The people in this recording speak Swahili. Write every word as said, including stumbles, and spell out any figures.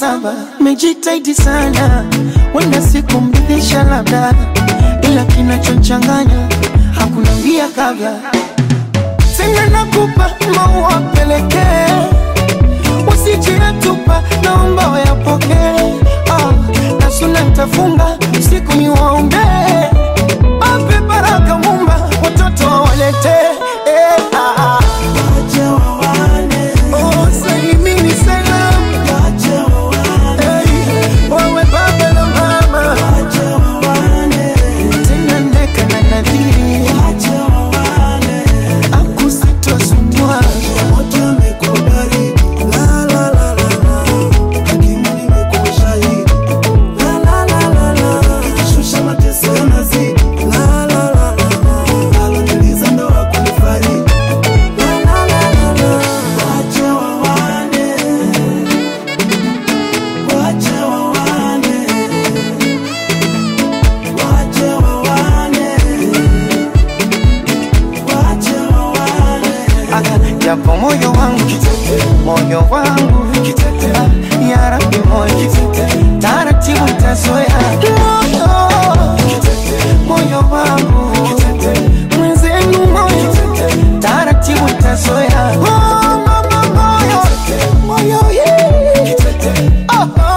saba. Mejitaidi sana, wenda siku mridhisha labda, ila kinachochanganya hakuna mbia kabla. Tena nakupa maua peleke, usijiyatupa naomba wayapoke. Ah, na suna nitafunga usiku ni waombe, ape baraka Mumba watoto walete. Eh, ah, ah. Wache wawane, oh salimini salam. Wache wawane, hey, wawe baba na mama. Wache wawane, tena ndeka na nadhiri. Wache wawane, akusitosumbua. Moto amekubali, la la la la la. Hakimu nimekushahidi, la la la la la. Shusha mateso ya nazi, la la la la la. Aloniliza ndo wakunifariji, la la la la la. Wache wawane, wache wawane, wache wawane, wache wawane. Aga japo moyo wangu kitete, moyo wangu kitete, ah, ya Rabbi moyo kitete, taratibu nitazoea. Moyo kitete, moyo wangu kitete, mwenzenu moyo kitete, taratibu nitazoea. Oh mama moyo, moyo yeah kitete, oh.